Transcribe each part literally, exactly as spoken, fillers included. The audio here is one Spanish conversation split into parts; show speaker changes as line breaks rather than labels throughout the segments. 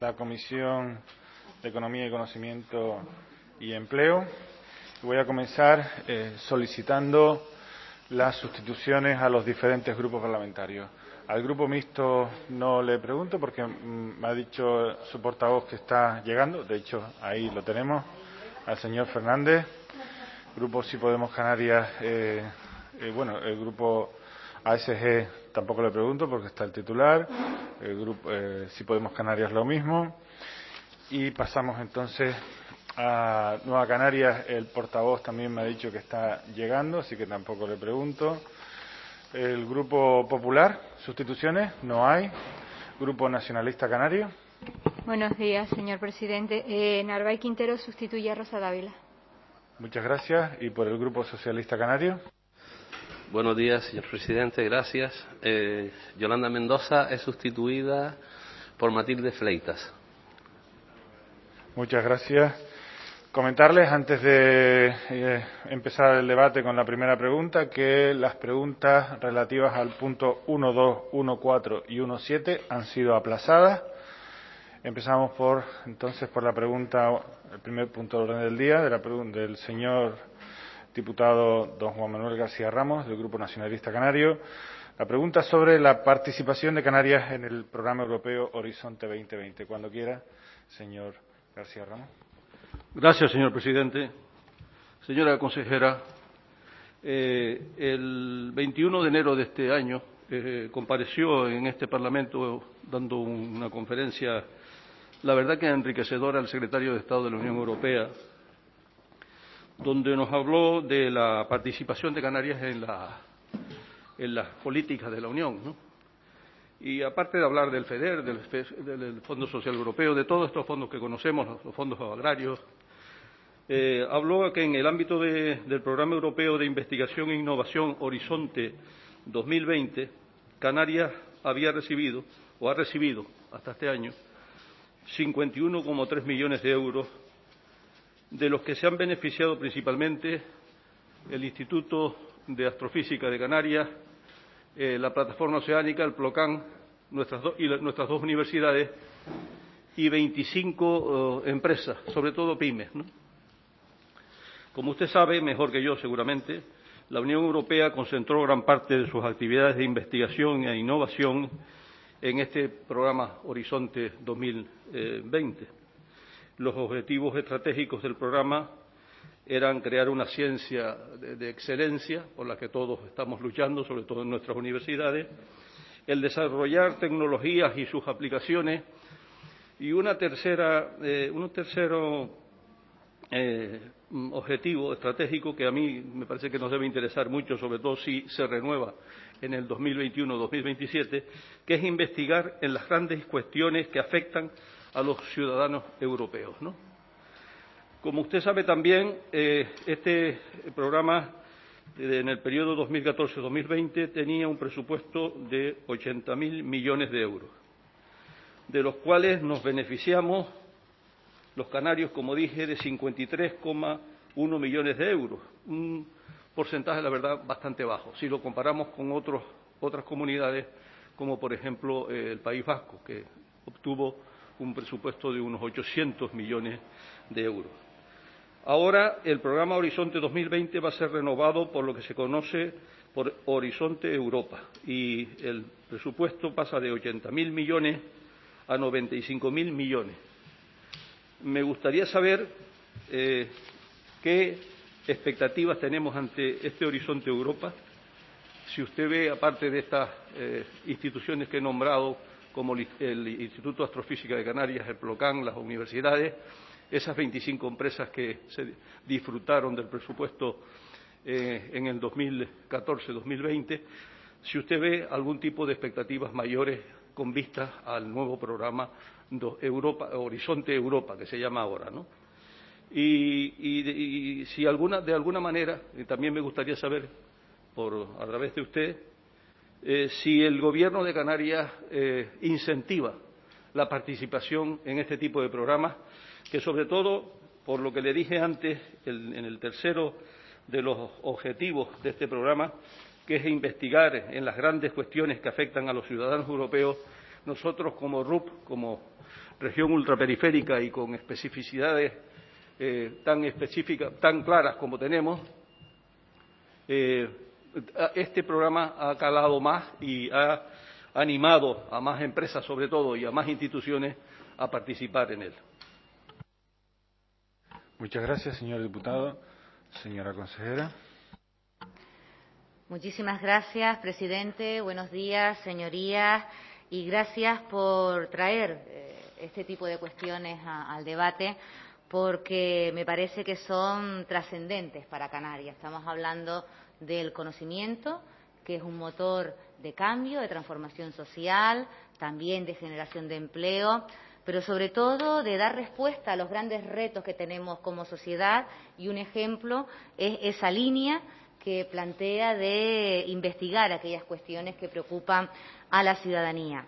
La Comisión de Economía y Conocimiento y Empleo. Voy a comenzar eh, solicitando las sustituciones a los diferentes grupos parlamentarios. Al Grupo Mixto no le pregunto porque mm, me ha dicho su portavoz que está llegando. De hecho, ahí lo tenemos, al señor Fernández. Grupo Sí Podemos Canarias, eh, eh, bueno, el Grupo A S G tampoco le pregunto porque está el titular. El grupo eh, Sí Podemos Canarias lo mismo. Y pasamos entonces a Nueva Canarias. El portavoz también me ha dicho que está llegando, así que tampoco le pregunto. El Grupo Popular, sustituciones, no hay. Grupo Nacionalista Canario.
Buenos días, señor presidente. Eh, Narváez Quintero sustituye a Rosa Dávila.
Muchas gracias. ¿Y por el Grupo Socialista Canario?
Buenos días, señor presidente, gracias. Eh, Yolanda Mendoza es sustituida por Matilde Fleitas.
Muchas gracias. Comentarles, antes de eh, empezar el debate con la primera pregunta, que las preguntas relativas al punto uno, dos, uno, cuatro y uno, siete han sido aplazadas. Empezamos por, entonces, por la pregunta, el primer punto de orden del día, de la pregunta del señor diputado don Juan Manuel García Ramos, del Grupo Nacionalista Canario. La pregunta sobre la participación de Canarias en el programa europeo Horizonte veinte veinte. Cuando quiera, señor García Ramos.
Gracias, señor presidente. Señora consejera, eh, el veintiuno de enero de este año eh, compareció en este Parlamento dando una conferencia, la verdad que enriquecedora, el secretario de Estado de la Unión Europea, donde nos habló de la participación de Canarias en, la, en las políticas de la Unión, ¿no? Y aparte de hablar del FEDER, del, del Fondo Social Europeo, de todos estos fondos que conocemos, los fondos agrarios, eh, habló que en el ámbito de, del Programa Europeo de Investigación e Innovación Horizonte dos mil veinte, Canarias había recibido, o ha recibido hasta este año, cincuenta y uno coma tres millones de euros, de los que se han beneficiado principalmente el Instituto de Astrofísica de Canarias, eh, la Plataforma Oceánica, el PLOCAN, nuestras, do, y la, nuestras dos universidades y veinticinco uh, empresas, sobre todo pymes, ¿no? Como usted sabe, mejor que yo seguramente, la Unión Europea concentró gran parte de sus actividades de investigación e innovación en este programa Horizonte dos mil veinte. Los objetivos estratégicos del programa eran crear una ciencia de, de excelencia por la que todos estamos luchando, sobre todo en nuestras universidades, el desarrollar tecnologías y sus aplicaciones y una tercera, eh, un tercero eh, objetivo estratégico que a mí me parece que nos debe interesar mucho, sobre todo si se renueva en el dos mil veintiuno dos mil veintisiete, que es investigar en las grandes cuestiones que afectan a los ciudadanos europeos, ¿no? Como usted sabe también, eh, este programa eh, en el periodo dos mil catorce dos mil veinte tenía un presupuesto de ochenta mil millones de euros, de los cuales nos beneficiamos los canarios, como dije, de cincuenta y tres coma uno millones de euros, un porcentaje, la verdad, bastante bajo, si lo comparamos con otros, otras comunidades, como por ejemplo eh, el País Vasco, que obtuvo un presupuesto de unos ochocientos millones de euros. Ahora el programa Horizonte dos mil veinte va a ser renovado por lo que se conoce por Horizonte Europa y el presupuesto pasa de ochenta mil millones a noventa y cinco mil millones. Me gustaría saber eh, qué expectativas tenemos ante este Horizonte Europa. Si usted ve, aparte de estas eh, instituciones que he nombrado, como el Instituto de Astrofísica de Canarias, el PLOCAN, las universidades, esas veinticinco empresas que se disfrutaron del presupuesto eh, en el dos mil catorce dos mil veinte, si usted ve algún tipo de expectativas mayores con vistas al nuevo programa Europa, Horizonte Europa, que se llama ahora, ¿no? Y, y, y si alguna, de alguna manera, y también me gustaría saber, por, a través de usted, Eh, si el Gobierno de Canarias eh, incentiva la participación en este tipo de programas, que sobre todo, por lo que le dije antes, el, en el tercero de los objetivos de este programa, que es investigar en las grandes cuestiones que afectan a los ciudadanos europeos, nosotros como R U P, como región ultraperiférica y con especificidades eh, tan específicas, tan claras como tenemos, eh, este programa ha calado más y ha animado a más empresas, sobre todo, y a más instituciones a participar en él.
Muchas gracias, señor diputado. Señora consejera.
Muchísimas gracias, presidente. Buenos días, señorías, y gracias por traer eh, este tipo de cuestiones a, al debate, porque me parece que son trascendentes para Canarias. Estamos hablando del conocimiento, que es un motor de cambio, de transformación social, también de generación de empleo, pero sobre todo de dar respuesta a los grandes retos que tenemos como sociedad, y un ejemplo es esa línea que plantea de investigar aquellas cuestiones que preocupan a la ciudadanía.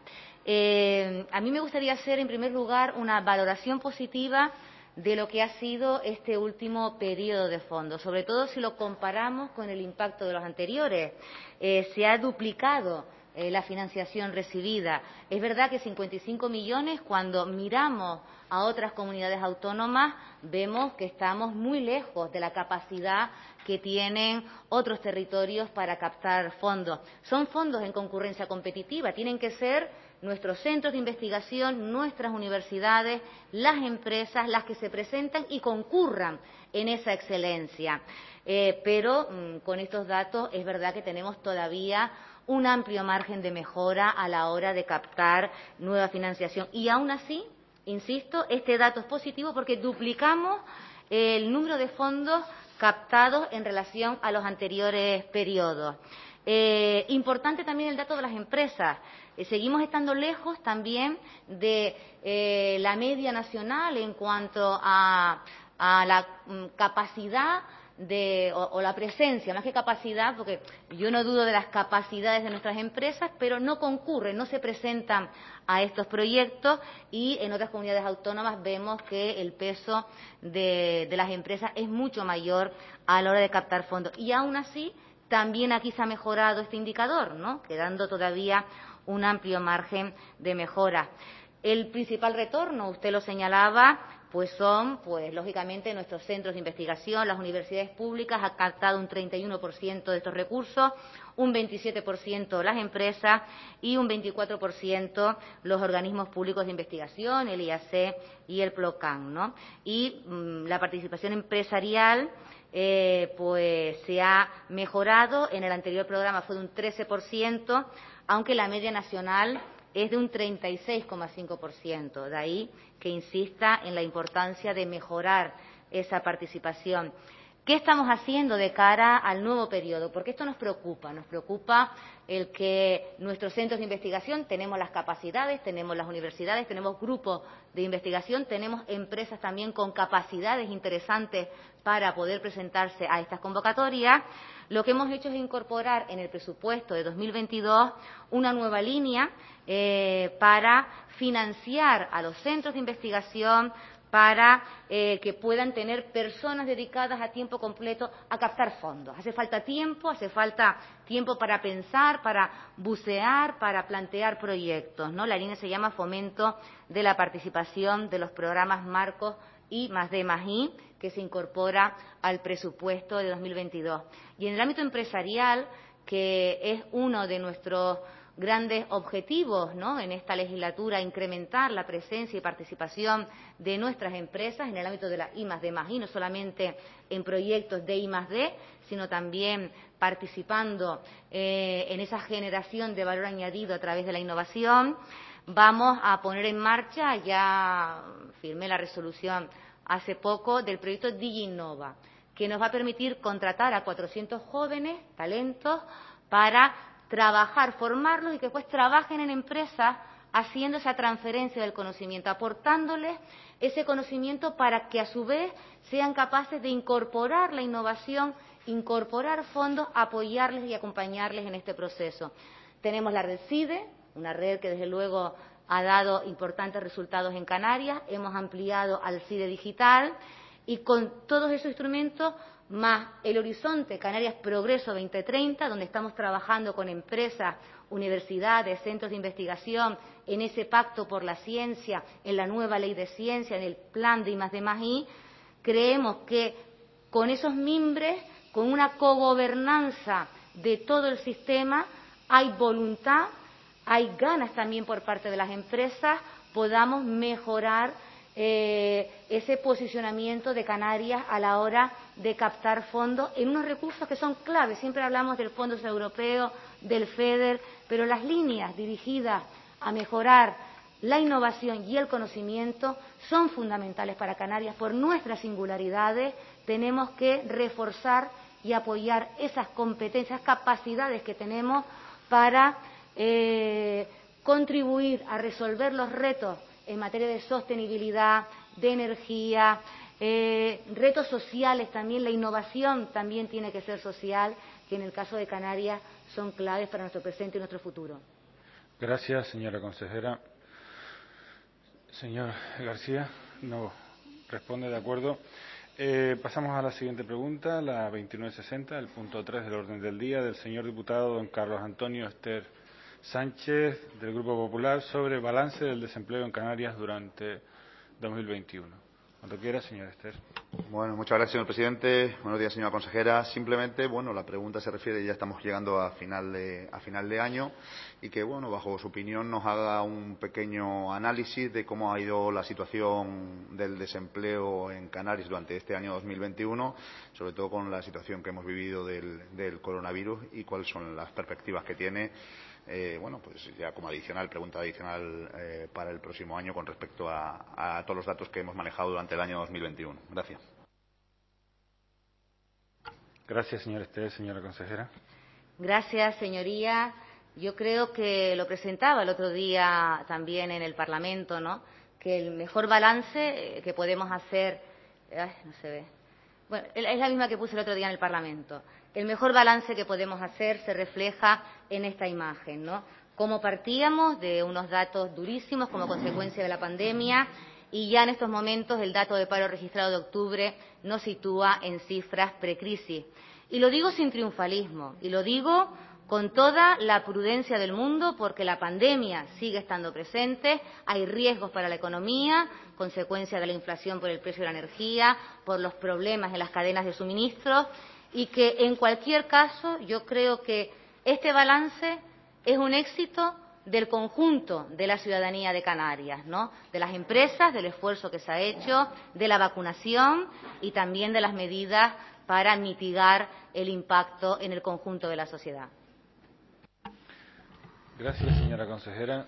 Eh, a mí me gustaría hacer, en primer lugar, una valoración positiva de lo que ha sido este último periodo de fondos, sobre todo si lo comparamos con el impacto de los anteriores. Eh, se ha duplicado eh, la financiación recibida. Es verdad que cincuenta y cinco millones, cuando miramos a otras comunidades autónomas, vemos que estamos muy lejos de la capacidad que tienen otros territorios para captar fondos. Son fondos en concurrencia competitiva, tienen que ser nuestros centros de investigación, nuestras universidades, las empresas, las que se presentan y concurran en esa excelencia. Eh, pero mmm, con estos datos es verdad que tenemos todavía un amplio margen de mejora a la hora de captar nueva financiación. Y aún así, insisto, este dato es positivo porque duplicamos el número de fondos captados en relación a los anteriores periodos. Eh, importante también el dato de las empresas. Eh, seguimos estando lejos también de eh, la media nacional en cuanto a, a la mm, capacidad de, o, o la presencia, más que capacidad, porque yo no dudo de las capacidades de nuestras empresas, pero no concurren, no se presentan a estos proyectos, y en otras comunidades autónomas vemos que el peso de, de las empresas es mucho mayor a la hora de captar fondos. Y aún así, también aquí se ha mejorado este indicador, ¿no?, quedando todavía un amplio margen de mejora. El principal retorno, usted lo señalaba, pues son, pues lógicamente, nuestros centros de investigación. Las universidades públicas han captado un treinta y uno por ciento de estos recursos, un veintisiete por ciento las empresas y un veinticuatro por ciento los organismos públicos de investigación, el I A C y el PLOCAN, ¿no? Y mmm, la participación empresarial Eh, pues se ha mejorado. En el anterior programa fue de un trece por ciento, aunque la media nacional es de un treinta y seis coma cinco por ciento. De ahí que insista en la importancia de mejorar esa participación. ¿Qué estamos haciendo de cara al nuevo periodo? Porque esto nos preocupa. Nos preocupa el que nuestros centros de investigación, tenemos las capacidades, tenemos las universidades, tenemos grupos de investigación, tenemos empresas también con capacidades interesantes para poder presentarse a estas convocatorias. Lo que hemos hecho es incorporar en el presupuesto de dos mil veintidós una nueva línea eh, para financiar a los centros de investigación, para eh, que puedan tener personas dedicadas a tiempo completo a captar fondos. Hace falta tiempo, hace falta tiempo para pensar, para bucear, para plantear proyectos, ¿no? La línea se llama Fomento de la Participación de los Programas Marcos I más D más I, que se incorpora al presupuesto de dos mil veintidós. Y en el ámbito empresarial, que es uno de nuestros grandes objetivos, ¿no?, en esta legislatura, incrementar la presencia y participación de nuestras empresas en el ámbito de la I más D más I, no solamente en proyectos de I más D, sino también participando eh, en esa generación de valor añadido a través de la innovación. Vamos a poner en marcha, ya firmé la resolución hace poco, del proyecto DigiInnova, que nos va a permitir contratar a cuatrocientos jóvenes talentos para trabajar, formarlos y que después trabajen en empresas haciendo esa transferencia del conocimiento, aportándoles ese conocimiento para que a su vez sean capaces de incorporar la innovación, incorporar fondos, apoyarles y acompañarles en este proceso. Tenemos la red CIDE, una red que desde luego ha dado importantes resultados en Canarias. Hemos ampliado al CIDE Digital Y con todos esos instrumentos, más el Horizonte Canarias Progreso veinte treinta, donde estamos trabajando con empresas, universidades, centros de investigación, en ese pacto por la ciencia, en la nueva ley de ciencia, en el plan de I más D más I, creemos que con esos mimbres, con una cogobernanza de todo el sistema, hay voluntad, hay ganas también por parte de las empresas, podamos mejorar eh, ese posicionamiento de Canarias a la hora de captar fondos en unos recursos que son claves. Siempre hablamos del Fondo Europeo, del FEDER, pero las líneas dirigidas a mejorar la innovación y el conocimiento son fundamentales para Canarias. Por nuestras singularidades tenemos que reforzar y apoyar esas competencias, capacidades que tenemos para eh, contribuir a resolver los retos en materia de sostenibilidad, de energía, eh, retos sociales también. La innovación también tiene que ser social, que en el caso de Canarias son claves para nuestro presente y nuestro futuro.
Gracias, señora consejera. Señor García, no responde, de acuerdo. Eh, pasamos a la siguiente pregunta, la veintinueve sesenta, el punto tres del orden del día, del señor diputado don Carlos Antonio Ester Sánchez, del Grupo Popular, sobre balance del desempleo en Canarias durante dos mil veintiuno. Cuando quiera, señor Ester.
Bueno, muchas gracias, señor presidente. Buenos días, señora consejera. Simplemente, bueno, la pregunta se refiere, ya estamos llegando a final de, a final de año, y que, bueno, bajo su opinión nos haga un pequeño análisis de cómo ha ido la situación del desempleo en Canarias durante este año dos mil veintiuno, sobre todo con la situación que hemos vivido del, del coronavirus, y cuáles son las perspectivas que tiene. Eh, bueno, pues ya como adicional, pregunta adicional eh, para el próximo año con respecto a, a todos los datos que hemos manejado durante el año dos mil veintiuno. Gracias.
Gracias, señor Ester. Señora consejera.
Gracias, señoría. Yo creo que lo presentaba el otro día también en el Parlamento, ¿no? Que el mejor balance que podemos hacer... Ay, no se ve. Bueno, es la misma que puse el otro día en el Parlamento. El mejor balance que podemos hacer se refleja en esta imagen, ¿no? Cómo partíamos de unos datos durísimos como consecuencia de la pandemia, y ya en estos momentos el dato de paro registrado de octubre nos sitúa en cifras precrisis. Y lo digo sin triunfalismo, y lo digo con toda la prudencia del mundo, porque la pandemia sigue estando presente, hay riesgos para la economía, consecuencia de la inflación por el precio de la energía, por los problemas en las cadenas de suministros, y que en cualquier caso yo creo que este balance es un éxito del conjunto de la ciudadanía de Canarias, ¿no? De las empresas, del esfuerzo que se ha hecho, de la vacunación y también de las medidas para mitigar el impacto en el conjunto de la sociedad.
Gracias, señora consejera.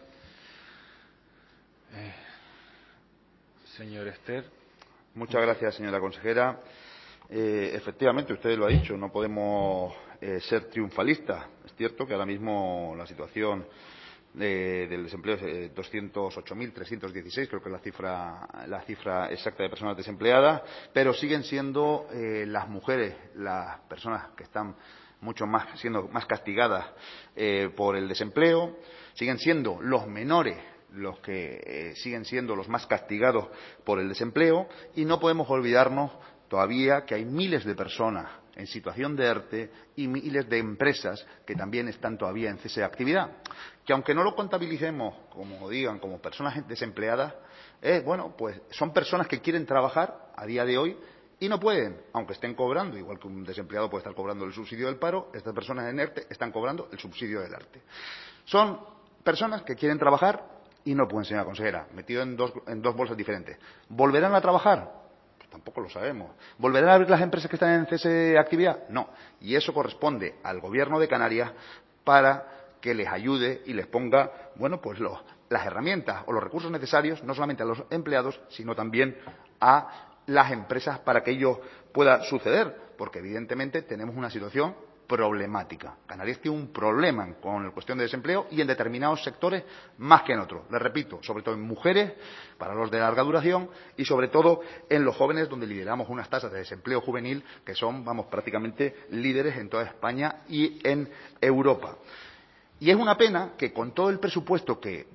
Eh, señor Ester.
Muchas gracias, señora consejera. Eh, efectivamente, usted lo ha dicho, no podemos eh, ser triunfalistas. Es cierto que ahora mismo la situación de, del desempleo es eh, doscientos ocho mil trescientos dieciséis, creo que es la cifra, la cifra exacta de personas desempleadas, pero siguen siendo eh, las mujeres las personas que están mucho más siendo más castigadas eh, por el desempleo, siguen siendo los menores los que eh, siguen siendo los más castigados por el desempleo, y no podemos olvidarnos todavía que hay miles de personas en situación de ERTE y miles de empresas que también están todavía en cese de actividad, que aunque no lo contabilicemos, como digan, como personas desempleadas, eh, bueno, pues son personas que quieren trabajar a día de hoy y no pueden, aunque estén cobrando, igual que un desempleado puede estar cobrando el subsidio del paro, estas personas en ERTE están cobrando el subsidio del ERTE. Son personas que quieren trabajar y no pueden, señora consejera, metido en dos, en dos bolsas diferentes. ¿Volverán a trabajar? Tampoco lo sabemos. ¿Volverán a abrir las empresas que están en cese de actividad? No. Y eso corresponde al Gobierno de Canarias para que les ayude y les ponga, bueno, pues los, las herramientas o los recursos necesarios, no solamente a los empleados, sino también a las empresas para que ello pueda suceder, porque evidentemente tenemos una situación problemática. Canarias tiene un problema con la cuestión de desempleo y en determinados sectores más que en otros. Les repito, sobre todo en mujeres, para los de larga duración, y sobre todo en los jóvenes, donde lideramos unas tasas de desempleo juvenil que son, vamos, prácticamente líderes en toda España y en Europa. Y es una pena que con todo el presupuesto que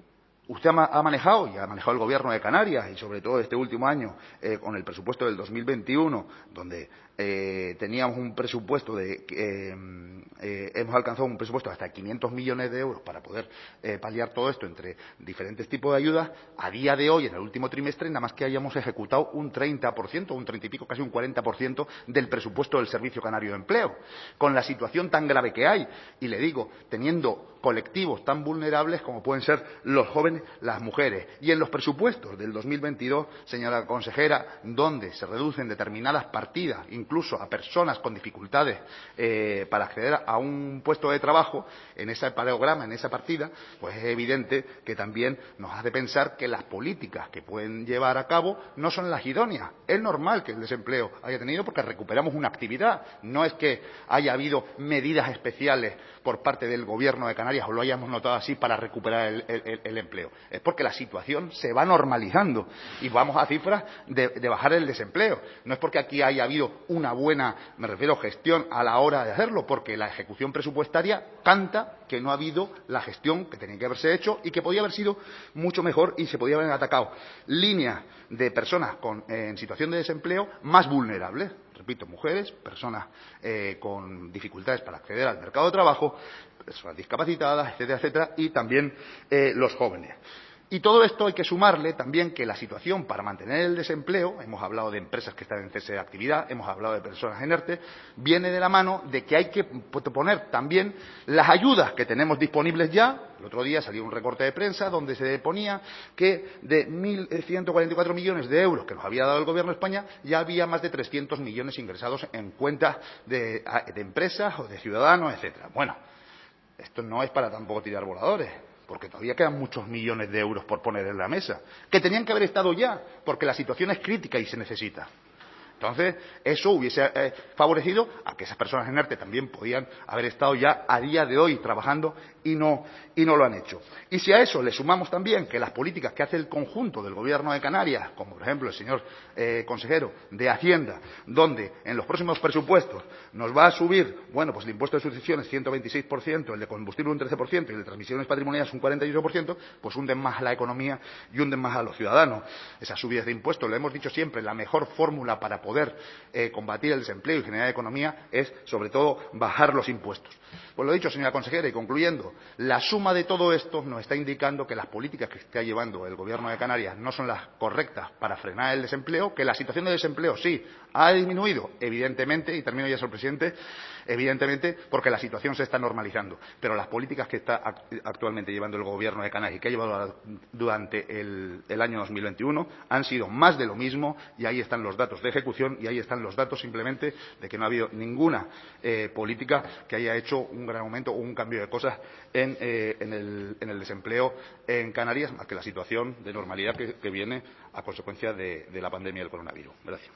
usted ha manejado y ha manejado el Gobierno de Canarias y sobre todo este último año eh, con el presupuesto del dos mil veintiuno, donde eh, teníamos un presupuesto de eh, eh, hemos alcanzado un presupuesto de hasta quinientos millones de euros para poder eh, paliar todo esto entre diferentes tipos de ayudas. A día de hoy, en el último trimestre, nada más que hayamos ejecutado un treinta por ciento, un treinta y pico, casi un cuarenta por ciento del presupuesto del Servicio Canario de Empleo, con la situación tan grave que hay. Y le digo, teniendo colectivos tan vulnerables como pueden ser los jóvenes, las mujeres. Y en los presupuestos del dos mil veintidós, señora consejera, donde se reducen determinadas partidas, incluso a personas con dificultades eh, para acceder a un puesto de trabajo, en ese programa, en esa partida, pues es evidente que también nos hace pensar que las políticas que pueden llevar a cabo no son las idóneas. Es normal que el desempleo haya tenido porque recuperamos una actividad. No es que haya habido medidas especiales por parte del Gobierno de Canarias o lo hayamos notado así para recuperar el, el, el empleo. Es porque la situación se va normalizando y vamos a cifras de, de bajar el desempleo. No es porque aquí haya habido una buena, me refiero, gestión a la hora de hacerlo, porque la ejecución presupuestaria canta que no ha habido la gestión que tenía que haberse hecho y que podía haber sido mucho mejor y se podía haber atacado líneas de personas con, eh, en situación de desempleo más vulnerables. Repito, mujeres, personas eh, con dificultades para acceder al mercado de trabajo, personas discapacitadas, etcétera, etcétera, y también eh, los jóvenes. Y todo esto hay que sumarle también que la situación para mantener el desempleo, hemos hablado de empresas que están en cese de actividad, hemos hablado de personas en ERTE, viene de la mano de que hay que poner también las ayudas que tenemos disponibles ya. El otro día salió un recorte de prensa donde se ponía que de mil ciento cuarenta y cuatro millones de euros que nos había dado el Gobierno de España, ya había más de trescientos millones ingresados en cuentas de, de empresas o de ciudadanos, etcétera. Bueno, esto no es para tampoco tirar voladores, porque todavía quedan muchos millones de euros por poner en la mesa, que tenían que haber estado ya, porque la situación es crítica y se necesita. Entonces, eso hubiese eh, favorecido a que esas personas en ERTE también podían haber estado ya a día de hoy trabajando y no, y no lo han hecho. Y si a eso le sumamos también que las políticas que hace el conjunto del Gobierno de Canarias, como por ejemplo el señor eh, consejero de Hacienda, donde en los próximos presupuestos nos va a subir, bueno, pues el impuesto de sucesiones ciento veintiséis por ciento, el de combustible un trece por ciento y el de transmisiones patrimoniales un cuarenta y ocho por ciento, pues hunden más a la economía y hunden más a los ciudadanos. Esas subidas de impuestos, lo hemos dicho siempre, la mejor fórmula para poder poder eh, combatir el desempleo y generar economía es, sobre todo, bajar los impuestos. Pues lo dicho, señora consejera, y concluyendo, la suma de todo esto nos está indicando que las políticas que está llevando el Gobierno de Canarias no son las correctas para frenar el desempleo, que la situación de desempleo sí ha disminuido, evidentemente, y termino ya, señor presidente, evidentemente porque la situación se está normalizando, pero las políticas que está actualmente llevando el Gobierno de Canarias y que ha llevado durante el, el año dos mil veintiuno han sido más de lo mismo, y ahí están los datos de ejecución y ahí están los datos simplemente de que no ha habido ninguna eh, política que haya hecho un gran aumento o un cambio de cosas en, eh, en, el, en el desempleo en Canarias, más que la situación de normalidad que, que viene a consecuencia de, de la pandemia del coronavirus. Gracias.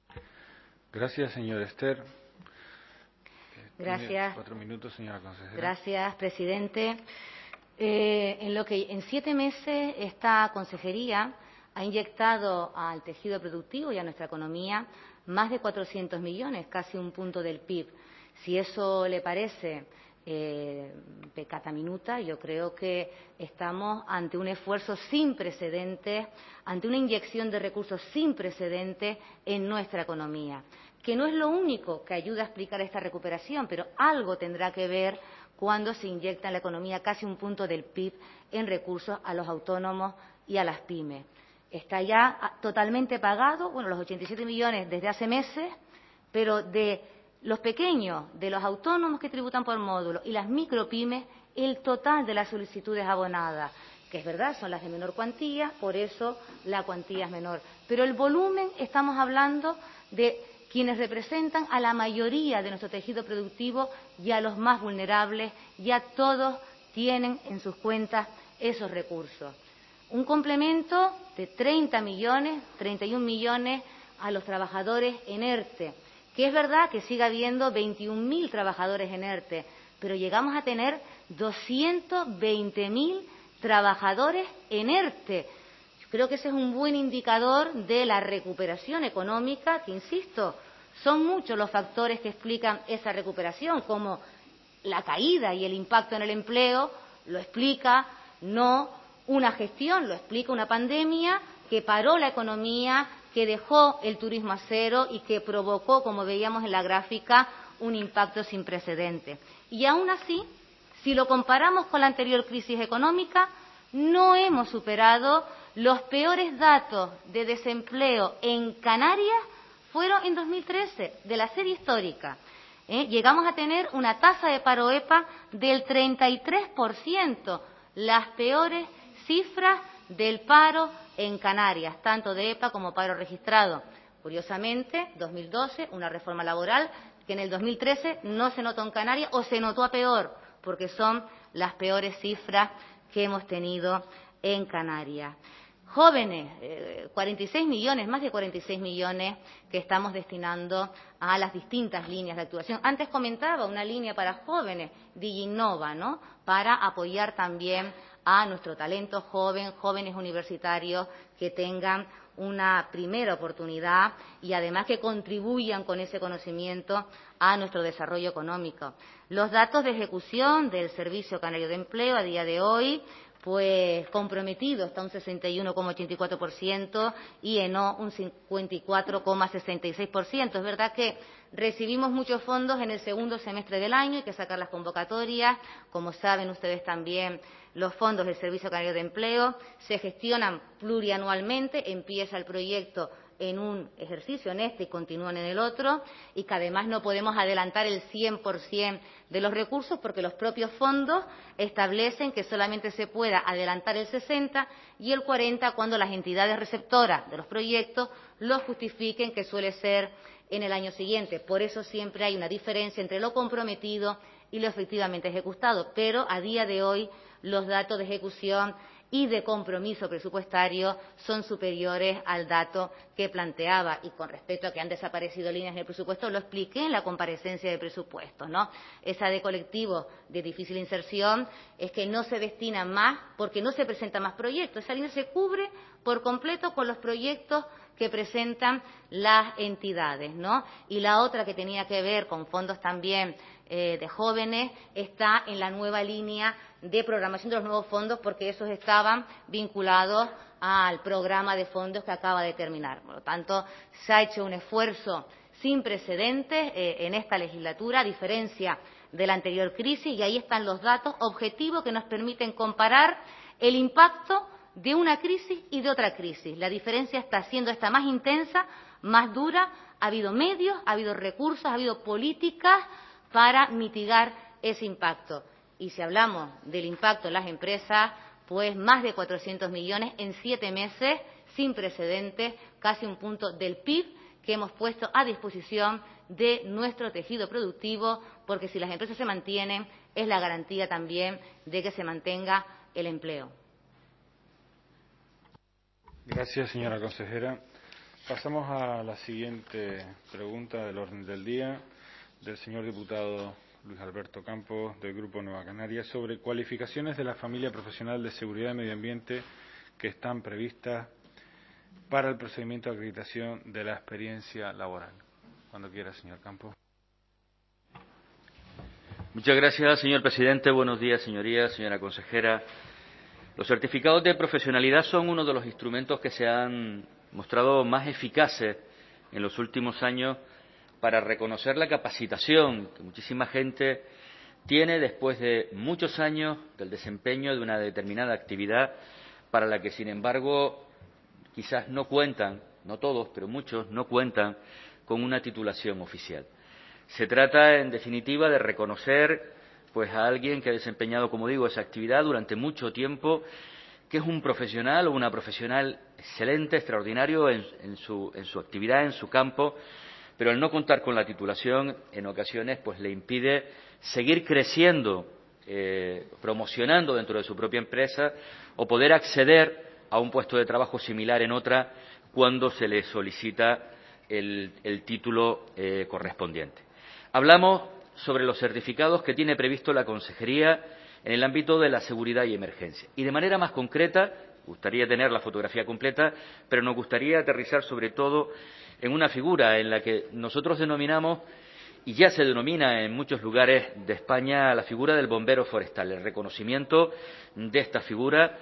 Gracias, señor Ester.
Gracias.
Cuatro minutos, señora consejera.
Gracias, presidente. Eh, en lo que en siete meses esta consejería ha inyectado al tejido productivo y a nuestra economía más de cuatrocientos millones, casi un punto del P I B. Si eso le parece eh, pecata minuta, yo creo que estamos ante un esfuerzo sin precedentes, ante una inyección de recursos sin precedentes en nuestra economía, que no es lo único que ayuda a explicar esta recuperación, pero algo tendrá que ver cuando se inyecta en la economía casi un punto del P I B en recursos a los autónomos y a las pymes. Está ya totalmente pagado, bueno, los ochenta y siete millones desde hace meses, pero de los pequeños, de los autónomos que tributan por módulo y las micropymes, el total de las solicitudes abonadas, que es verdad, son las de menor cuantía, por eso la cuantía es menor. Pero el volumen, estamos hablando de quienes representan a la mayoría de nuestro tejido productivo y a los más vulnerables, ya todos tienen en sus cuentas esos recursos. Un complemento de treinta millones, treinta y un millones a los trabajadores en ERTE, que es verdad que sigue habiendo veintiún mil trabajadores en ERTE, pero llegamos a tener doscientos veinte mil trabajadores en ERTE. Yo creo que ese es un buen indicador de la recuperación económica, que, insisto, son muchos los factores que explican esa recuperación, como la caída y el impacto en el empleo, lo explica no una gestión, lo explica una pandemia que paró la economía, que dejó el turismo a cero y que provocó, como veíamos en la gráfica, un impacto sin precedentes. Y aún así, si lo comparamos con la anterior crisis económica, no hemos superado los peores datos de desempleo en Canarias fueron en dos mil trece, de la serie histórica. ¿Eh? Llegamos a tener una tasa de paro E P A del treinta y tres por ciento, las peores cifras del paro en Canarias, tanto de E P A como paro registrado. Curiosamente, dos mil doce, una reforma laboral que en el dos mil trece no se notó en Canarias o se notó a peor, porque son las peores cifras que hemos tenido en Canarias. Jóvenes, eh, cuarenta y seis millones, más de cuarenta y seis millones que estamos destinando a las distintas líneas de actuación. Antes comentaba una línea para jóvenes, DigiNova, ¿no?, para apoyar también a nuestro talento joven, jóvenes universitarios que tengan una primera oportunidad y además que contribuyan con ese conocimiento a nuestro desarrollo económico. Los datos de ejecución del Servicio Canario de Empleo a día de hoy, pues comprometido está un sesenta y uno coma ochenta y cuatro por ciento y en no un cincuenta y cuatro coma sesenta y seis por ciento. Es verdad que recibimos muchos fondos en el segundo semestre del año, hay que sacar las convocatorias. Como saben ustedes también, los fondos del Servicio Canario de Empleo se gestionan plurianualmente, empieza el proyecto en un ejercicio, en este, y continúan en el otro, y que además no podemos adelantar el cien por ciento de los recursos porque los propios fondos establecen que solamente se pueda adelantar el sesenta y el cuarenta cuando las entidades receptoras de los proyectos lo justifiquen, que suele ser en el año siguiente. Por eso siempre hay una diferencia entre lo comprometido y lo efectivamente ejecutado, pero a día de hoy los datos de ejecución y de compromiso presupuestario son superiores al dato que planteaba. Y con respecto a que han desaparecido líneas en el presupuesto, lo expliqué en la comparecencia de presupuestos, ¿no? Esa de colectivos de difícil inserción es que no se destina más porque no se presentan más proyectos. Esa línea se cubre por completo con los proyectos que presentan las entidades, ¿no? Y la otra, que tenía que ver con fondos también eh, de jóvenes, está en la nueva línea de programación de los nuevos fondos, porque esos estaban vinculados al programa de fondos que acaba de terminar. Por lo tanto, se ha hecho un esfuerzo sin precedentes eh, en esta legislatura, a diferencia de la anterior crisis, y ahí están los datos objetivos que nos permiten comparar el impacto de una crisis y de otra crisis. La diferencia está siendo esta más intensa, más dura. Ha habido medios, ha habido recursos, ha habido políticas para mitigar ese impacto. Y si hablamos del impacto en las empresas, pues más de cuatrocientos millones en siete meses, sin precedentes, casi un punto del P I B que hemos puesto a disposición de nuestro tejido productivo, porque si las empresas se mantienen, es la garantía también de que se mantenga el empleo.
Gracias, señora consejera. Pasamos a la siguiente pregunta del orden del día, del señor diputado Luis Alberto Campos, del Grupo Nueva Canarias, sobre cualificaciones de la familia profesional de seguridad y medio ambiente que están previstas para el procedimiento de acreditación de la experiencia laboral. Cuando quiera, señor Campos.
Muchas gracias, señor presidente. Buenos días, señorías, señora consejera. Los certificados de profesionalidad son uno de los instrumentos que se han mostrado más eficaces en los últimos años para reconocer la capacitación que muchísima gente tiene después de muchos años del desempeño de una determinada actividad para la que, sin embargo, quizás no cuentan, no todos, pero muchos no cuentan con una titulación oficial. Se trata, en definitiva, de reconocer pues a alguien que ha desempeñado, como digo, esa actividad durante mucho tiempo, que es un profesional o una profesional excelente, extraordinario en, en, su, en su actividad, en su campo, pero al no contar con la titulación, en ocasiones, pues le impide seguir creciendo, eh, promocionando dentro de su propia empresa o poder acceder a un puesto de trabajo similar en otra cuando se le solicita el, el título eh, correspondiente. Hablamos sobre los certificados que tiene previsto la Consejería en el ámbito de la seguridad y emergencia. Y de manera más concreta, gustaría tener la fotografía completa, pero nos gustaría aterrizar sobre todo en una figura en la que nosotros denominamos, y ya se denomina en muchos lugares de España, la figura del bombero forestal, el reconocimiento de esta figura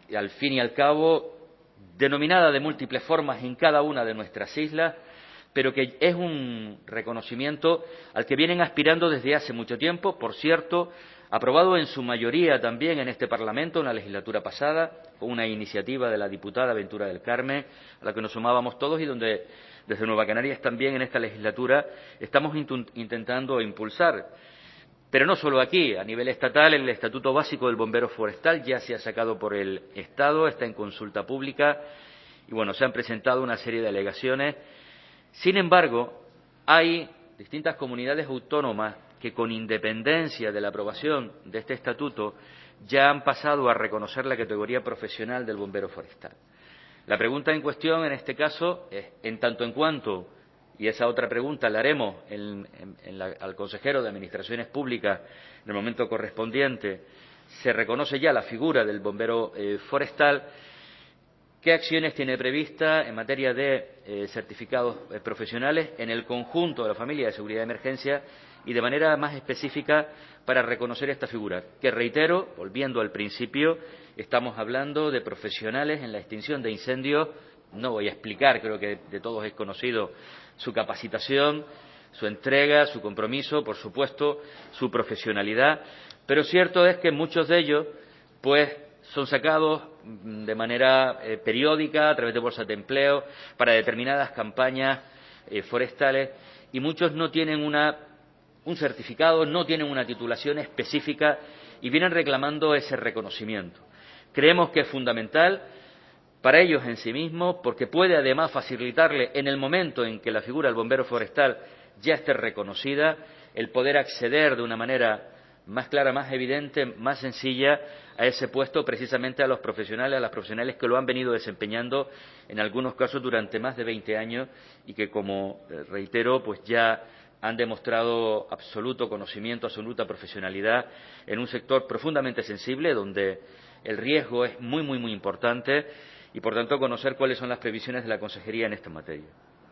y al fin y al cabo denominada de múltiples formas en cada una de nuestras islas, pero que es un reconocimiento al que vienen aspirando desde hace mucho tiempo, por cierto, aprobado en su mayoría también en este Parlamento en la legislatura pasada, con una iniciativa de la diputada Ventura del Carmen, a la que nos sumábamos todos y donde desde Nueva Canarias también en esta legislatura estamos intentando impulsar. Pero no solo aquí, a nivel estatal, el Estatuto Básico del Bombero Forestal ya se ha sacado por el Estado, está en consulta pública y, bueno, se han presentado una serie de alegaciones. Sin embargo, hay distintas comunidades autónomas que, con independencia de la aprobación de este estatuto, ya han pasado a reconocer la categoría profesional del bombero forestal. La pregunta en cuestión, en este caso, es, en tanto en cuanto, y esa otra pregunta la haremos en, en, en la, al consejero de Administraciones Públicas en el momento correspondiente, se reconoce ya la figura del bombero eh, forestal. ¿Qué acciones tiene prevista en materia de eh, certificados eh, profesionales en el conjunto de la familia de seguridad de emergencia y de manera más específica para reconocer esta figura? Que, reitero, volviendo al principio, estamos hablando de profesionales en la extinción de incendios. No voy a explicar, creo que de todos es conocido su capacitación, su entrega, su compromiso, por supuesto, su profesionalidad, pero cierto es que muchos de ellos, pues, son sacados de manera eh, periódica a través de bolsas de empleo para determinadas campañas eh, forestales y muchos no tienen una, un certificado, no tienen una titulación específica y vienen reclamando ese reconocimiento. Creemos que es fundamental para ellos en sí mismos, porque puede además facilitarle, en el momento en que la figura del bombero forestal ya esté reconocida, el poder acceder de una manera más clara, más evidente, más sencilla a ese puesto, precisamente a los profesionales, a las profesionales que lo han venido desempeñando en algunos casos durante más de veinte años y que, como reitero, pues ya han demostrado absoluto conocimiento, absoluta profesionalidad en un sector profundamente sensible, donde el riesgo es muy, muy, muy importante y, por tanto, conocer cuáles son las previsiones de la Consejería en esta materia.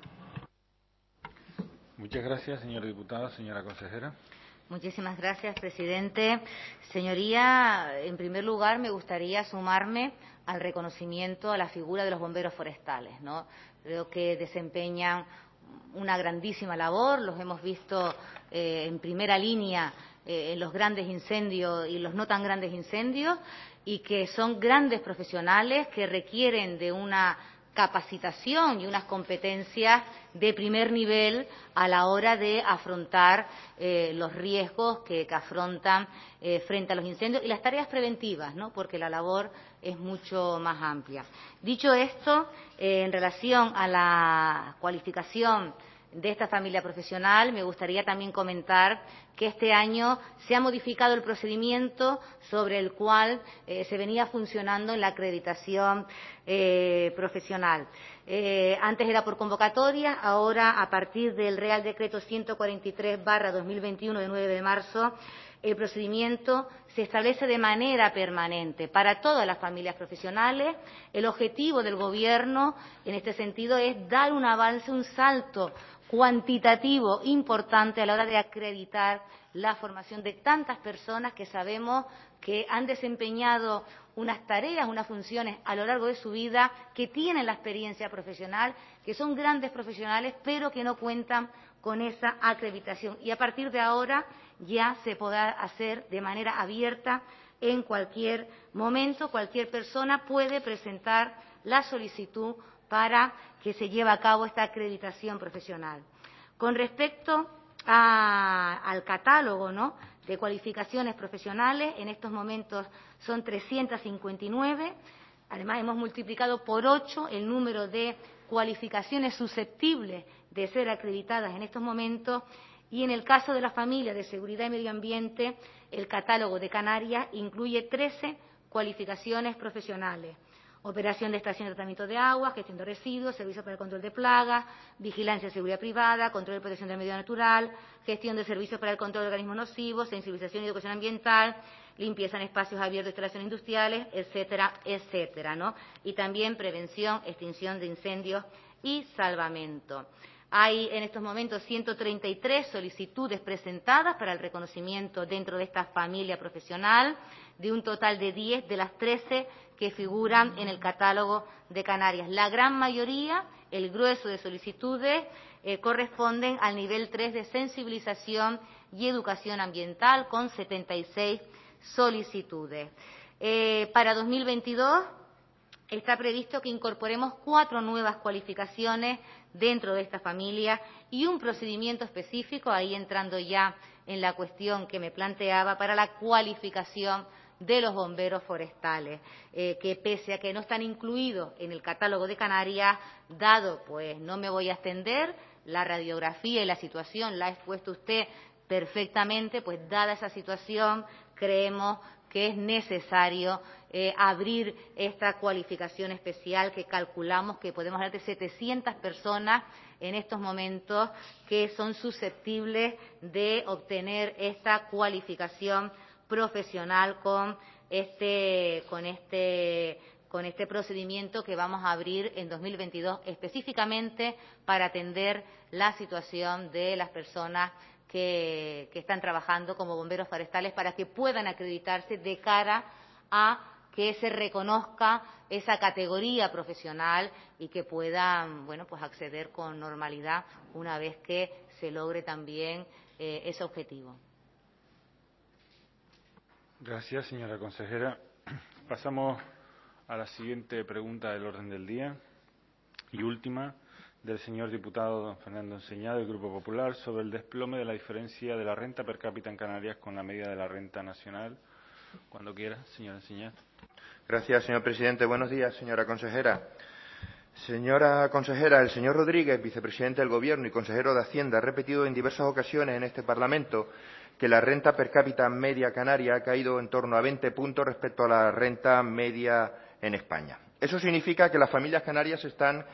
Muchas gracias, señor diputado. Señora consejera.
Muchísimas gracias, presidente. Señoría, en primer lugar, me gustaría sumarme al reconocimiento a la figura de los bomberos forestales, ¿no? Creo que desempeñan una grandísima labor, los hemos visto eh, en primera línea eh, en los grandes incendios y los no tan grandes incendios, y que son grandes profesionales que requieren de una capacitación y unas competencias de primer nivel a la hora de afrontar eh, los riesgos que, que afrontan eh, frente a los incendios y las tareas preventivas, ¿no? Porque la labor es mucho más amplia. Dicho esto, eh, en relación a la cualificación de esta familia profesional, me gustaría también comentar que este año se ha modificado el procedimiento sobre el cual eh, se venía funcionando en la acreditación eh, profesional. Eh, antes era por convocatoria, ahora, a partir del Real Decreto ciento cuarenta y tres barra dos mil veintiuno de nueve de marzo, el procedimiento se establece de manera permanente para todas las familias profesionales. El objetivo del Gobierno, en este sentido, es dar un avance, un salto cuantitativo importante a la hora de acreditar la formación de tantas personas que sabemos que han desempeñado unas tareas, unas funciones a lo largo de su vida, que tienen la experiencia profesional, que son grandes profesionales, pero que no cuentan con esa acreditación. Y a partir de ahora ya se podrá hacer de manera abierta en cualquier momento. Cualquier persona puede presentar la solicitud para que se lleve a cabo esta acreditación profesional. Con respecto a, al catálogo, ¿no?, de cualificaciones profesionales, en estos momentos son trescientas cincuenta y nueve. Además, hemos multiplicado por ocho el número de cualificaciones susceptibles de ser acreditadas en estos momentos. Y en el caso de la familia de seguridad y medio ambiente, el catálogo de Canarias incluye trece cualificaciones profesionales: operación de estación de tratamiento de agua, gestión de residuos, servicios para el control de plagas, vigilancia de seguridad privada, control y protección del medio natural, gestión de servicios para el control de organismos nocivos, sensibilización y educación ambiental, limpieza en espacios abiertos, instalaciones industriales, etcétera, etcétera, ¿no? Y también prevención, extinción de incendios y salvamento. Hay en estos momentos ciento treinta y tres solicitudes presentadas para el reconocimiento dentro de esta familia profesional. de un total de diez de las trece que figuran en el catálogo de Canarias. La gran mayoría, el grueso de solicitudes, eh, corresponden al nivel tres de sensibilización y educación ambiental, con setenta y seis solicitudes. Eh, para dos mil veintidós está previsto que incorporemos cuatro nuevas cualificaciones dentro de esta familia y un procedimiento específico, ahí entrando ya en la cuestión que me planteaba, para la cualificación de los bomberos forestales, eh, que pese a que no están incluidos en el catálogo de Canarias, dado, pues no me voy a extender, la radiografía y la situación la ha expuesto usted perfectamente, pues dada esa situación, creemos que es necesario eh, abrir esta cualificación especial, que calculamos que podemos hablar de setecientas personas en estos momentos que son susceptibles de obtener esta cualificación profesional con este, con este, con este procedimiento que vamos a abrir en dos mil veintidós específicamente para atender la situación de las personas que, que están trabajando como bomberos forestales, para que puedan acreditarse de cara a que se reconozca esa categoría profesional y que puedan, bueno, pues acceder con normalidad una vez que se logre también eh, ese objetivo.
Gracias, señora consejera. Pasamos a la siguiente pregunta del orden del día y última, del señor diputado don Fernando Enseñá, del Grupo Popular, sobre el desplome de la diferencia de la renta per cápita en Canarias con la media de la renta nacional. Cuando quiera, señor Enseñá.
Gracias, señor presidente. Buenos días, señora consejera. Señora consejera, el señor Rodríguez, vicepresidente del Gobierno y consejero de Hacienda, ha repetido en diversas ocasiones en este Parlamento que la renta per cápita media canaria ha caído en torno a veinte puntos respecto a la renta media en España. Eso significa que las familias canarias se están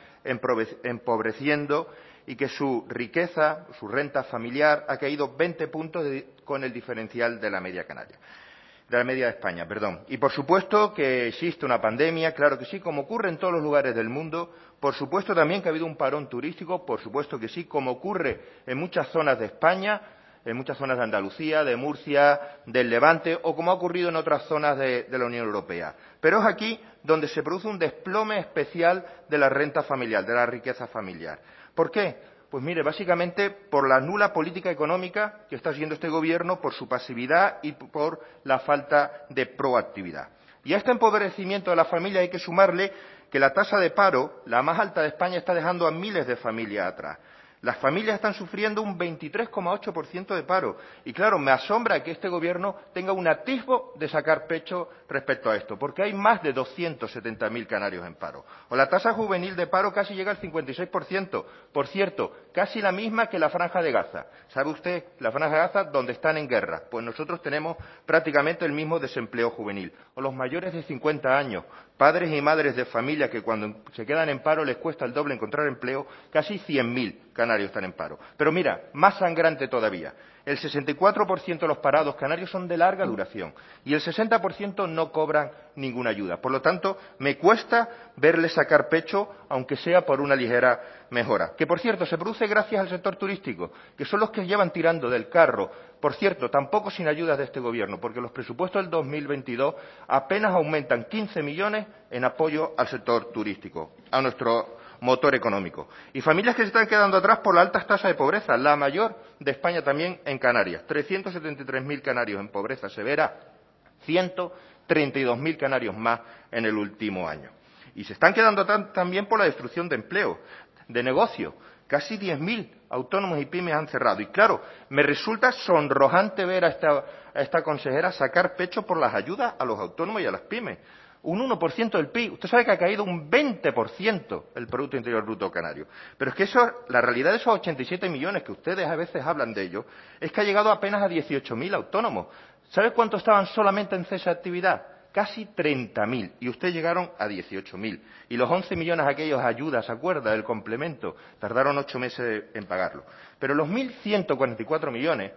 empobreciendo y que su riqueza, su renta familiar, ha caído veinte puntos de, con el diferencial de la media canaria. De la media de España, perdón. Y por supuesto que existe una pandemia, claro que sí, como ocurre en todos los lugares del mundo. Por supuesto también que ha habido un parón turístico, por supuesto que sí, como ocurre en muchas zonas de España, en muchas zonas de Andalucía, de Murcia, del Levante, o como ha ocurrido en otras zonas de, de la Unión Europea. Pero es aquí donde se produce un desplome especial de la renta familiar, de la riqueza familiar. ¿Por qué? Pues mire, básicamente por la nula política económica que está siguiendo este Gobierno, por su pasividad y por la falta de proactividad. Y a este empobrecimiento de la familia hay que sumarle que la tasa de paro, la más alta de España, está dejando a miles de familias atrás. Las familias están sufriendo un veintitrés coma ocho por ciento de paro. Y claro, me asombra que este Gobierno tenga un atisbo de sacar pecho respecto a esto, porque hay más de doscientos setenta mil canarios en paro. O la tasa juvenil de paro casi llega al cincuenta y seis por ciento. Por cierto, casi la misma que la Franja de Gaza. ¿Sabe usted la Franja de Gaza donde están en guerra? Pues nosotros tenemos prácticamente el mismo desempleo juvenil. O los mayores de cincuenta años, padres y madres de familia que cuando se quedan en paro les cuesta el doble encontrar empleo, casi cien mil canarios están en paro. Pero mira, más sangrante todavía, el sesenta y cuatro por ciento de los parados canarios son de larga duración y el sesenta por ciento no cobran ninguna ayuda. Por lo tanto, me cuesta verles sacar pecho, aunque sea por una ligera mejora. Que, por cierto, se produce gracias al sector turístico, que son los que llevan tirando del carro. Por cierto, tampoco sin ayudas de este Gobierno, porque los presupuestos del dos mil veintidós apenas aumentan quince millones en apoyo al sector turístico, a nuestro motor económico. Y familias que se están quedando atrás por la alta tasa de pobreza, la mayor de España también en Canarias. trescientos setenta y tres mil canarios en pobreza severa, ciento treinta y dos mil canarios más en el último año. Y se están quedando atrás también por la destrucción de empleo, de negocio. Casi diez mil autónomos y pymes han cerrado. Y claro, me resulta sonrojante ver a esta, a esta consejera sacar pecho por las ayudas a los autónomos y a las pymes. Un uno por ciento del P I B. Usted sabe que ha caído un veinte por ciento el Producto Interior Bruto canario. Pero es que eso, la realidad de esos ochenta y siete millones que ustedes a veces hablan de ellos, es que ha llegado apenas a dieciocho mil autónomos. ¿Sabe cuánto estaban solamente en cese de actividad? Casi treinta mil. Y ustedes llegaron a dieciocho mil. Y los once millones aquellos ayudas, ¿se acuerda? Del complemento. Tardaron ocho meses en pagarlo. Pero los mil ciento cuarenta y cuatro millones,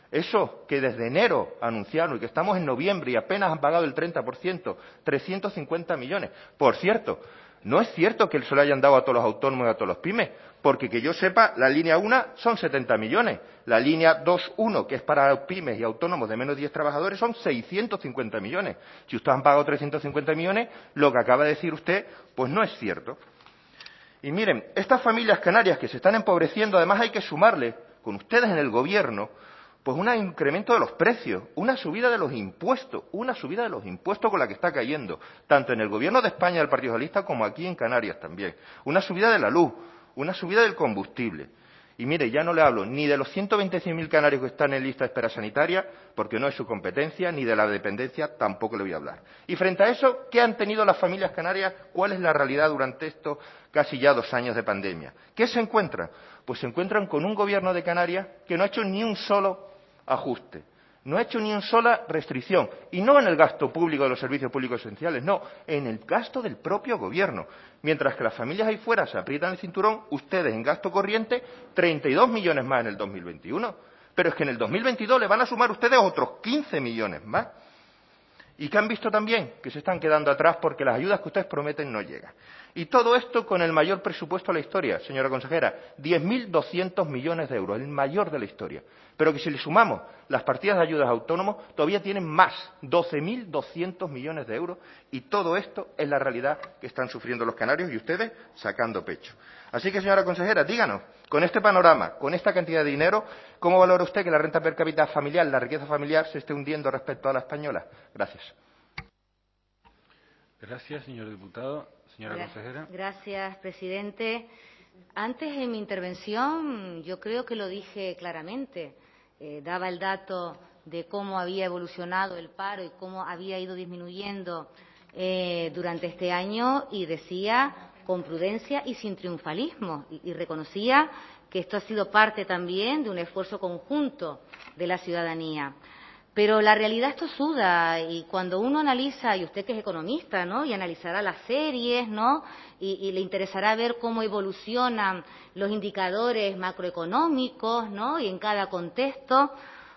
eso que desde enero anunciaron y que estamos en noviembre y apenas han pagado el treinta por ciento, trescientos cincuenta millones. Por cierto, No es cierto que se lo hayan dado a todos los autónomos y a todos los pymes, porque que yo sepa, la línea uno son setenta millones, la línea dos punto uno, que es para pymes y autónomos de menos de diez trabajadores, son seiscientos cincuenta millones. Si ustedes han pagado trescientos cincuenta millones, lo que acaba de decir usted, pues no es cierto. Y miren, estas familias canarias que se están empobreciendo, además hay que sumarle, con ustedes en el gobierno, pues un incremento de los precios, una subida de los impuestos, una subida de los impuestos con la que está cayendo, tanto en el gobierno de España del Partido Socialista como aquí en Canarias también. Una subida de la luz, una subida del combustible. Y mire, ya no le hablo ni de los ciento veintiséis mil canarios que están en lista de espera sanitaria, porque no es su competencia, ni de la dependencia, tampoco le voy a hablar. Y frente a eso, ¿qué han tenido las familias canarias? ¿Cuál es la realidad durante estos casi ya dos años de pandemia? ¿Qué se encuentran? Pues se encuentran con un gobierno de Canarias que no ha hecho ni un solo ajuste, no ha hecho ni una sola restricción, y no en el gasto público de los servicios públicos esenciales, no, en el gasto del propio gobierno. Mientras que las familias ahí fuera se aprietan el cinturón, ustedes en gasto corriente treinta y dos millones más en el dos mil veintiuno. Pero es que en el dos mil veintidós le van a sumar ustedes otros quince millones más. Y que han visto también que se están quedando atrás porque las ayudas que ustedes prometen no llegan. Y todo esto con el mayor presupuesto de la historia, señora consejera, diez mil doscientos millones de euros, el mayor de la historia. Pero que si le sumamos las partidas de ayudas a autónomos, todavía tienen más, doce mil doscientos millones de euros, y todo esto es la realidad que están sufriendo los canarios y ustedes sacando pecho. Así que, señora consejera, díganos, con este panorama, con esta cantidad de dinero, ¿cómo valora usted que la renta per cápita familiar, la riqueza familiar, se esté hundiendo respecto a la española? Gracias.
Gracias, señor diputado. Señora consejera.
Gracias, presidente. Antes, en mi intervención, yo creo que lo dije claramente. Eh, daba el dato de cómo había evolucionado el paro y cómo había ido disminuyendo eh, durante este año, y decía con prudencia y sin triunfalismo, y, y reconocía que esto ha sido parte también de un esfuerzo conjunto de la ciudadanía. Pero la realidad es tozuda, y cuando uno analiza, y usted que es economista, ¿no?, y analizará las series, ¿no?, y, y le interesará ver cómo evolucionan los indicadores macroeconómicos, ¿no?, y en cada contexto,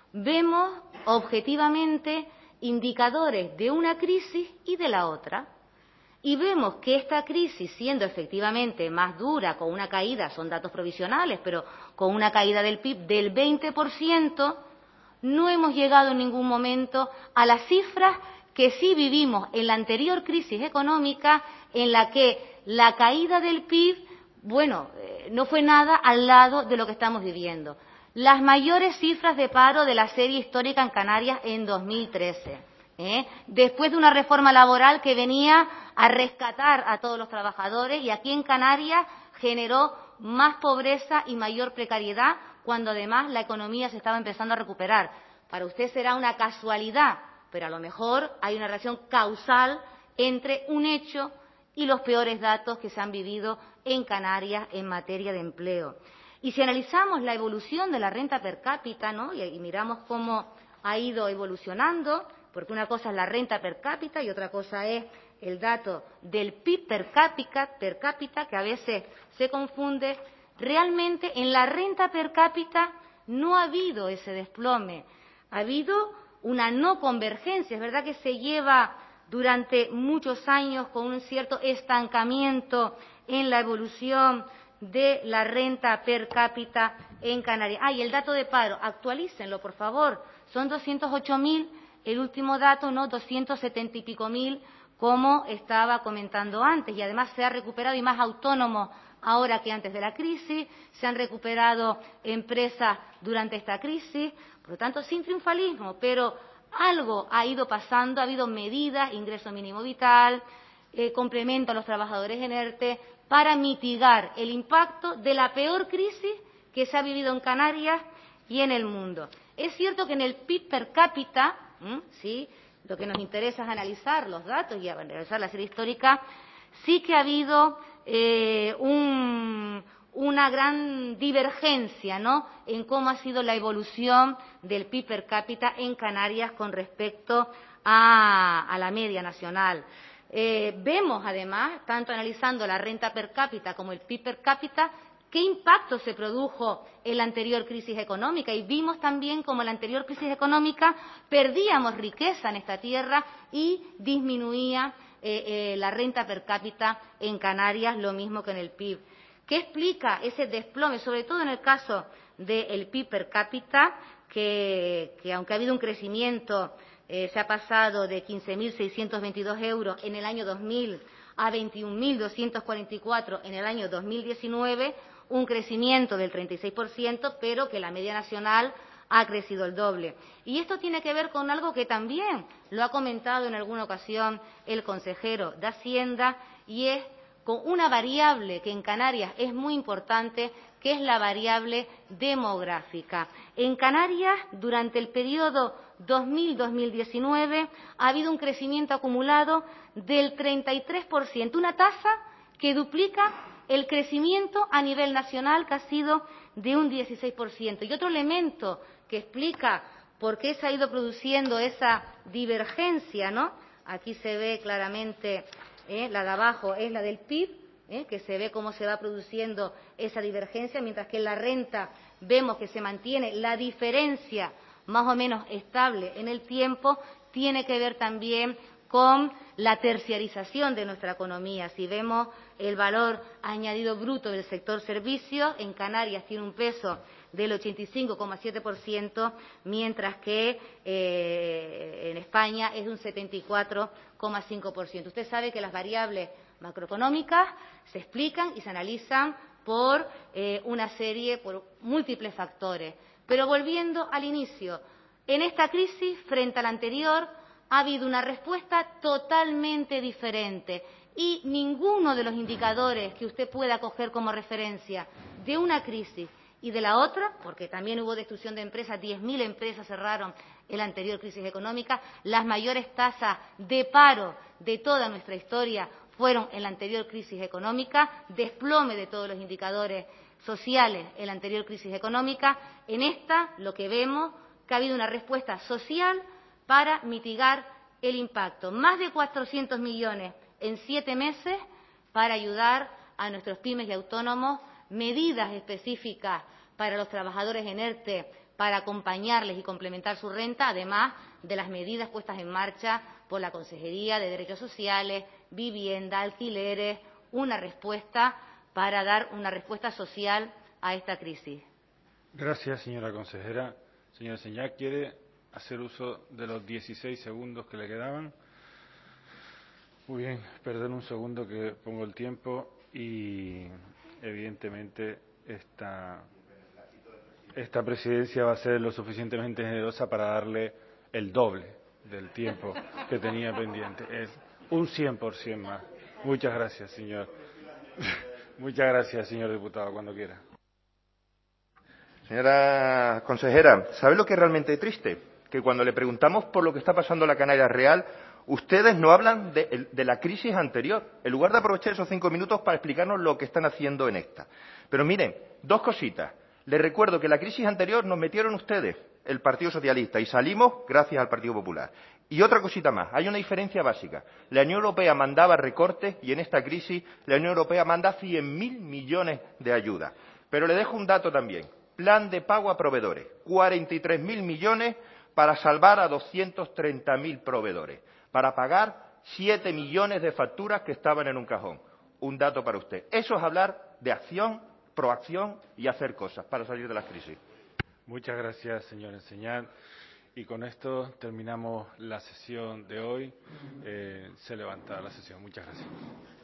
vemos objetivamente indicadores de una crisis y de la otra. Y vemos que esta crisis, siendo efectivamente más dura, con una caída, son datos provisionales, pero con una caída del P I B del veinte por ciento, no hemos llegado en ningún momento a las cifras que sí vivimos en la anterior crisis económica, en la que la caída del P I B, bueno, eh, no fue nada al lado de lo que estamos viviendo. Las mayores cifras de paro de la serie histórica en Canarias en dos mil trece, ¿eh? Después de una reforma laboral que venía a rescatar a todos los trabajadores, y aquí en Canarias generó más pobreza y mayor precariedad, cuando además la economía se estaba empezando a recuperar. Para usted será una casualidad, pero a lo mejor hay una relación causal entre un hecho y los peores datos que se han vivido en Canarias en materia de empleo. Y si analizamos la evolución de la renta per cápita, ¿no?, y, y miramos cómo ha ido evolucionando, porque una cosa es la renta per cápita y otra cosa es el dato del P I B per cápita, per cápita, que a veces se confunde. Realmente en la renta per cápita no ha habido ese desplome, ha habido una no convergencia. Es verdad que se lleva durante muchos años con un cierto estancamiento en la evolución de la renta per cápita en Canarias. Ah, y el dato de paro, actualícenlo, por favor, son doscientos ocho mil, el último dato, no doscientos setenta y pico mil, como estaba comentando antes, y además se ha recuperado, y más autónomos ahora que antes de la crisis, se han recuperado empresas durante esta crisis, por lo tanto, sin triunfalismo, pero algo ha ido pasando, ha habido medidas, ingreso mínimo vital, eh, complemento a los trabajadores en ERTE, para mitigar el impacto de la peor crisis que se ha vivido en Canarias y en el mundo. Es cierto que en el P I B per cápita, ¿m? sí, lo que nos interesa es analizar los datos y analizar la serie histórica, sí que ha habido eh, un, una gran divergencia, ¿no?, en cómo ha sido la evolución del P I B per cápita en Canarias con respecto a, a la media nacional. Eh, vemos, además, tanto analizando la renta per cápita como el P I B per cápita, qué impacto se produjo en la anterior crisis económica, y vimos también cómo en la anterior crisis económica perdíamos riqueza en esta tierra y disminuía eh, eh, la renta per cápita en Canarias, lo mismo que en el P I B. ¿Qué explica ese desplome, sobre todo en el caso del P I B per cápita, que, que aunque ha habido un crecimiento, eh, se ha pasado de quince mil seiscientos veintidós euros en el año dos mil a veintiún mil doscientos cuarenta y cuatro en el año dos mil diecinueve, un crecimiento del treinta y seis por ciento, pero que la media nacional ha crecido el doble. Y esto tiene que ver con algo que también lo ha comentado en alguna ocasión el consejero de Hacienda, y es con una variable que en Canarias es muy importante, que es la variable demográfica. En Canarias, durante el periodo dos mil a dos mil diecinueve, ha habido un crecimiento acumulado del treinta y tres por ciento, una tasa que duplica el crecimiento a nivel nacional, que ha sido de un dieciséis por ciento. Y otro elemento que explica por qué se ha ido produciendo esa divergencia, ¿no? Aquí se ve claramente, eh, la de abajo es la del P I B, eh, que se ve cómo se va produciendo esa divergencia, mientras que en la renta vemos que se mantiene la diferencia más o menos estable en el tiempo. Tiene que ver también con la terciarización de nuestra economía. Si vemos el valor añadido bruto del sector servicios, en Canarias tiene un peso del ochenta y cinco coma siete por ciento, mientras que eh, en España es de un setenta y cuatro coma cinco por ciento. Usted sabe que las variables macroeconómicas se explican y se analizan por eh, una serie, por múltiples factores. Pero volviendo al inicio, en esta crisis, frente a la anterior, ha habido una respuesta totalmente diferente, y ninguno de los indicadores que usted pueda coger como referencia de una crisis y de la otra, porque también hubo destrucción de empresas, diez mil empresas cerraron en la anterior crisis económica, las mayores tasas de paro de toda nuestra historia fueron en la anterior crisis económica, desplome de todos los indicadores sociales en la anterior crisis económica. En esta, lo que vemos, que ha habido una respuesta social para mitigar el impacto. Más de cuatrocientos millones en siete meses para ayudar a nuestros pymes y autónomos, medidas específicas para los trabajadores en ERTE para acompañarles y complementar su renta, además de las medidas puestas en marcha por la Consejería de Derechos Sociales, Vivienda, Alquileres, una respuesta para dar una respuesta social a esta crisis.
Gracias, señora consejera. Señora Señá, ¿quiere hacer uso de los dieciséis segundos que le quedaban? Muy bien, perdón un segundo que pongo el tiempo y evidentemente esta, esta presidencia va a ser lo suficientemente generosa para darle el doble del tiempo que tenía pendiente. Es un cien por ciento más. Muchas gracias, señor. Muchas gracias, señor diputado, cuando quiera.
Señora consejera, ¿sabe lo que es realmente triste? Que cuando le preguntamos por lo que está pasando en la Canarias Real, ustedes no hablan de, de la crisis anterior, en lugar de aprovechar esos cinco minutos para explicarnos lo que están haciendo en esta. Pero miren, dos cositas. Les recuerdo que la crisis anterior nos metieron ustedes, el Partido Socialista, y salimos gracias al Partido Popular. Y otra cosita más, hay una diferencia básica. La Unión Europea mandaba recortes y en esta crisis la Unión Europea manda cien mil millones de ayudas. Pero le dejo un dato también. Plan de pago a proveedores, cuarenta y tres mil millones para salvar a doscientos treinta mil proveedores, para pagar siete millones de facturas que estaban en un cajón. Un dato para usted. Eso es hablar de acción, proacción y hacer cosas para salir de la crisis.
Muchas gracias, señor Enseñar. Y con esto terminamos la sesión de hoy. Eh, se levanta la sesión. Muchas gracias.